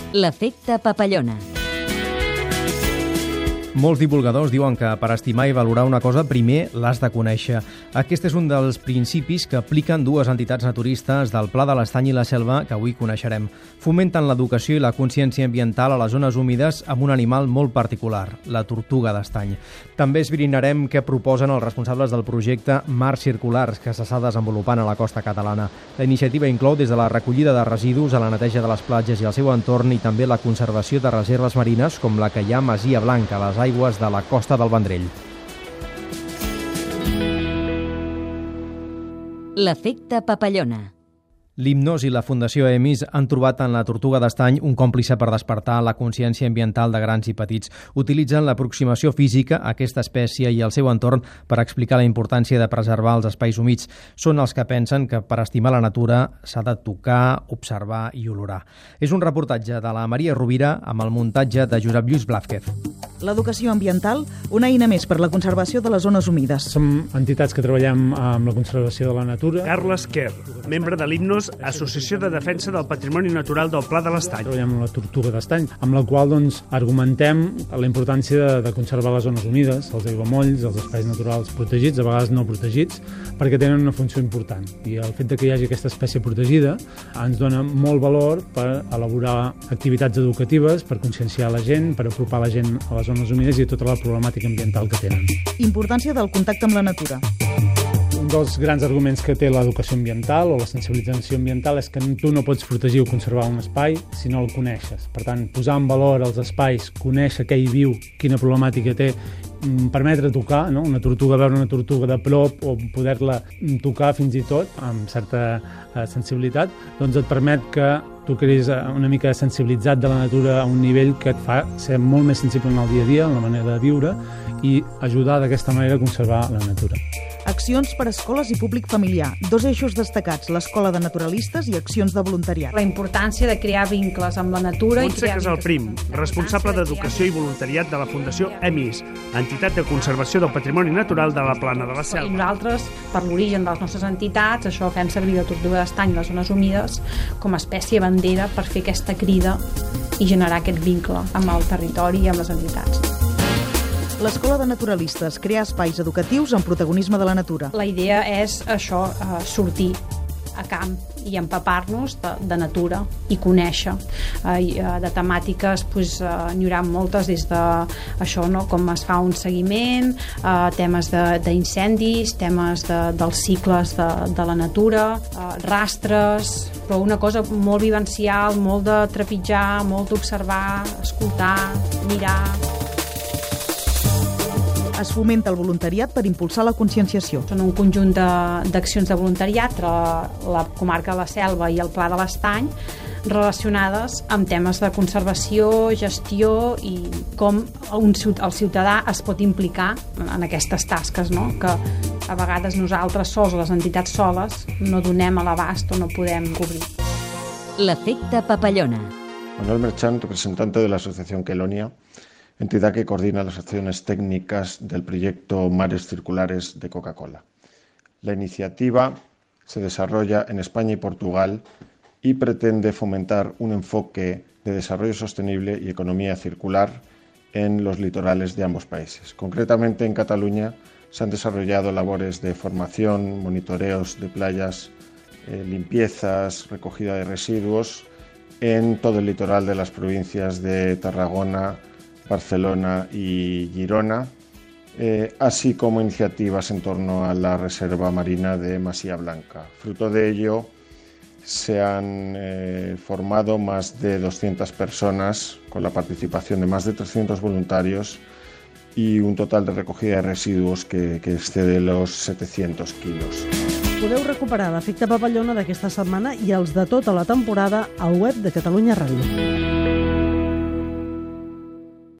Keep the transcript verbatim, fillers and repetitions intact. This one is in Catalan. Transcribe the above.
L'efecte papallona. Molts divulgadors diuen que per estimar i valorar una cosa primer l'has de conèixer. Aquest és un dels principis que apliquen dues entitats naturistes del Pla de l'Estany i la Selva que avui coneixerem. Fomenten l'educació i la consciència ambiental a les zones húmides amb un animal molt particular, la tortuga d'estany. També esbrinarem què proposen els responsables del projecte Mars Circulars que s'està desenvolupant a la costa catalana. La iniciativa inclou des de la recollida de residus a la neteja de les platges i el seu entorn i també la conservació de reserves marines com la que hi ha a Masia Blanca, a les aigües de la costa del Vendrell. L'efecte papallona. L'Himnos i la Fundació EMIS han trobat en la tortuga d'estany un còmplice per despertar la consciència ambiental de grans i petits. Utilitzen l'aproximació física a aquesta espècie i al seu entorn per explicar la importància de preservar els espais humits. Són els que pensen que per estimar la natura s'ha de tocar, observar i olorar. És un reportatge de la Maria Rovira amb el muntatge de Josep Lluís Blázquez. L'educació ambiental, una eina més per la conservació de les zones humides. Som entitats que treballem amb la conservació de la natura. Carles Quer, membre de l'Himnos, Associació de Defensa del Patrimoni Natural del Pla de l'Estany. Treballem amb la tortuga d'estany, amb la qual doncs, argumentem la importància de, de conservar les zones humides, els aiguamolls, els espais naturals protegits, a vegades no protegits, perquè tenen una funció important. I el fet de que hi hagi aquesta espècie protegida ens dona molt valor per elaborar activitats educatives, per conscienciar la gent, per apropar la gent a les zones humides i a tota la problemàtica ambiental que tenen. Importància del contacte amb la natura. Un dels grans arguments que té l'educació ambiental o la sensibilització ambiental és que tu no pots protegir o conservar un espai si no el coneixes. Per tant, posar en valor els espais, conèixer què hi viu, quina problemàtica té, permetre tocar, no? Una tortuga, veure una tortuga de prop o poder-la tocar fins i tot amb certa sensibilitat, doncs et permet que tu quedis una mica sensibilitzat de la natura a un nivell que et fa ser molt més sensible en el dia a dia, en la manera de viure i ajudar d'aquesta manera a conservar la natura. Accions per a escoles i públic familiar. Dos eixos destacats, l'escola de naturalistes i accions de voluntariat. La importància de crear vincles amb la natura... Montse Casalprim, responsable d'Educació i Voluntariat de la Fundació EMIS, entitat de conservació del patrimoni natural de la Plana de la Selva. I nosaltres, per l'origen de les nostres entitats, això fem servir la tortuga d'estany a les zones humides com a espècie bandera per fer aquesta crida i generar aquest vincle amb el territori i amb les entitats. L'Escola de Naturalistes crea espais educatius amb protagonisme de la natura. La idea és això, eh, sortir a camp i empapar-nos de, de natura i conèixer. Eh, de temàtiques pues, eh, n'hi haurà moltes des de això, no? Com es fa un seguiment, eh, temes d'incendis, temes de, dels cicles de, de la natura, eh, rastres, però una cosa molt vivencial, molt de trepitjar, molt d'observar, escoltar, mirar. Es fomenta el voluntariat per impulsar la conscienciació. Són un conjunt d'accions de, de voluntariat entre la, la comarca de la Selva i el Pla de l'Estany relacionades amb temes de conservació, gestió i com un, el ciutadà es pot implicar en aquestes tasques, no? Que a vegades nosaltres sols, les entitats soles, no donem a l'abast o no podem cobrir. L'efecte papallona. Manuel Merchant, representante de la Asociación Quelonia, entidad que coordina las acciones técnicas del proyecto Mares Circulares de Coca-Cola. La iniciativa se desarrolla en España y Portugal y pretende fomentar un enfoque de desarrollo sostenible y economía circular en los litorales de ambos países. Concretamente en Cataluña se han desarrollado labores de formación, monitoreos de playas, eh, limpiezas, recogida de residuos en todo el litoral de las provincias de Tarragona, Barcelona y Girona, eh, así como iniciativas en torno a la reserva marina de Masia Blanca. Fruto de ello, se han eh, formado más de doscientas personas con la participación de más de trescientos voluntarios y un total de recogida de residuos que, que excede los setecientos quilos. Podeu recuperar l'efecte papallona d'aquesta setmana i els de tota la temporada al web de Catalunya Ràdio.